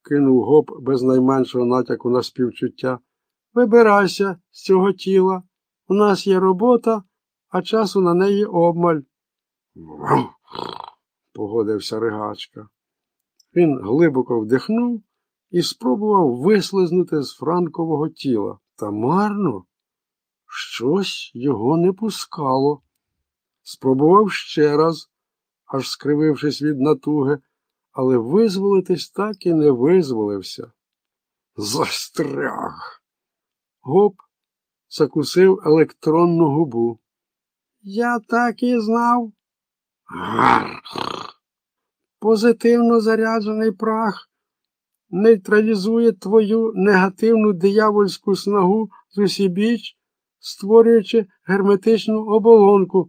кинув Гоп без найменшого натяку на співчуття. Вибирайся з цього тіла. У нас є робота, а часу на неї обмаль. Погодився Ригачка. Він глибоко вдихнув і спробував вислизнути з Франкового тіла. Та марно. Щось його не пускало. Спробував ще раз, аж скривившись від натуги, але визволитись так і не визволився. Застряг. Гоп закусив електронну губу. Я так і знав. Позитивно заряджений прах нейтралізує твою негативну диявольську снагу з усібіч, створюючи герметичну оболонку.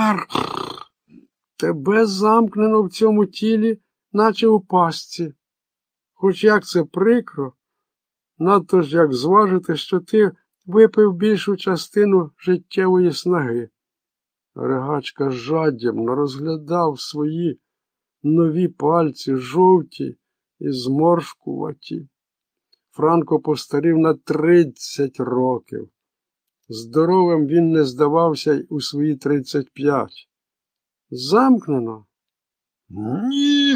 Тебе замкнено в цьому тілі, наче у пастці. Хоч як це прикро, надто ж як зважити, що ти випив більшу частину життєвої снаги. Ригачка жадібно розглядав свої нові пальці, жовті і зморшкуваті. Франко постарів на 30 років. Здоровим він не здавався й у свої 35. Замкнено? Ні.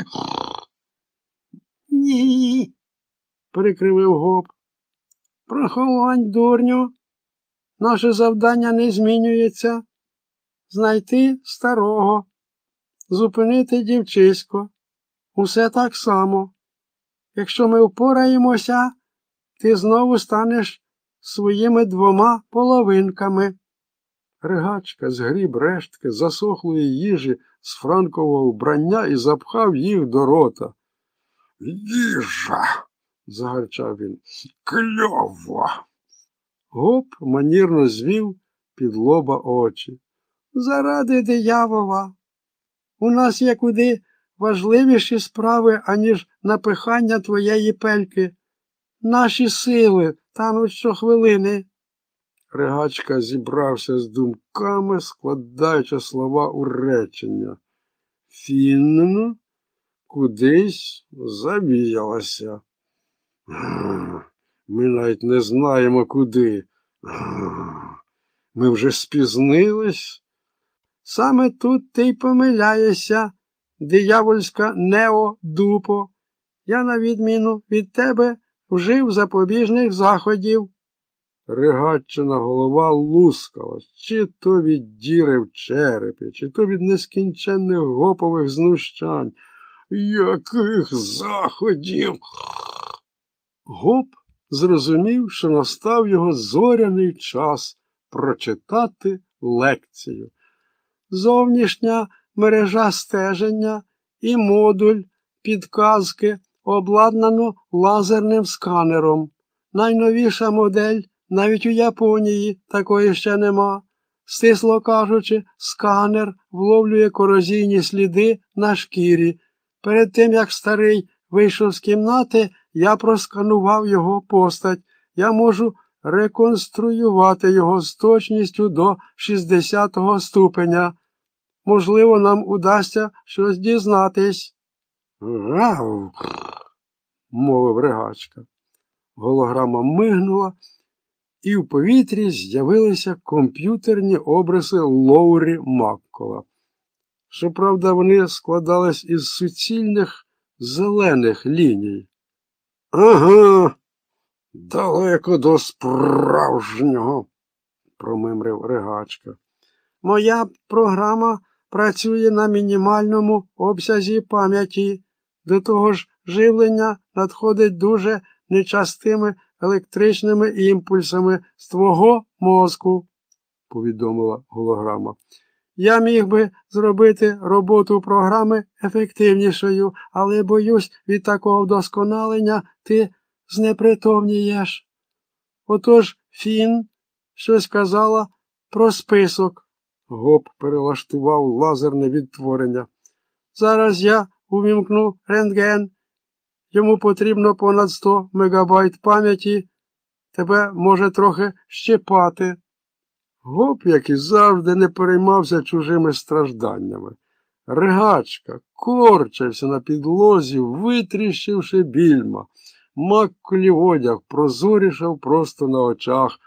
Ні. Перекривив Гоп. Прохолонь, дурню. Наше завдання не змінюється. Знайти старого. Зупинити дівчисько. Усе так само. Якщо ми впораємося, ти знову станеш своїми 2 половинками. Ригачка згріб рештки засохлої їжі з Франкового вбрання і запхав їх до рота. Їжа, загарчав він, кльово. Гоп манірно звів під лоба очі. Заради диявола. У нас є куди важливіші справи, аніж напихання твоєї пельки. Наші сили тануть щохвилини. Ригачка зібрався з думками, складаючи слова у речення. Фінн кудись завіялася. Ми навіть не знаємо куди. Ми вже спізнились. Саме тут ти й помиляєшся, диявольська неодупо. Я, на відміну від тебе, вжив запобіжних заходів. Ригаччина голова лускала, чи то від діри в черепі, чи то від нескінченних гопових знущань. Яких заходів? Гоп зрозумів, що настав його зоряний час прочитати лекцію. Зовнішня мережа стеження і модуль підказки обладнано лазерним сканером. Найновіша модель навіть у Японії такої ще нема. Стисло кажучи, сканер вловлює корозійні сліди на шкірі. Перед тим, як старий вийшов з кімнати, я просканував його постать. Я можу реконструювати його з точністю до 60-го ступеня. Можливо, нам удасться щось дізнатись. «Гав!» – мовив Ригачка. Голограма мигнула, і в повітрі з'явилися комп'ютерні обриси Лоурі Маккола. Щоправда, вони складались із суцільних зелених ліній. «Ага, далеко до справжнього», – промимрив Ригачка. «Моя програма працює на мінімальному обсязі пам'яті. До того ж, живлення надходить дуже нечастими електричними імпульсами з твого мозку», – повідомила голограма. «Я міг би зробити роботу програми ефективнішою, але, боюсь, від такого вдосконалення ти знепритомнієш. Отож, Фін щось казала про список». Гоп перелаштував лазерне відтворення. «Зараз я увімкну рентген. Йому потрібно понад 100 мегабайт пам'яті. Тебе може трохи щепати». Гоп, як і завжди, не переймався чужими стражданнями. Ригачка корчився на підлозі, витріщивши більма. Маккулів одяг прозорішав просто на очах,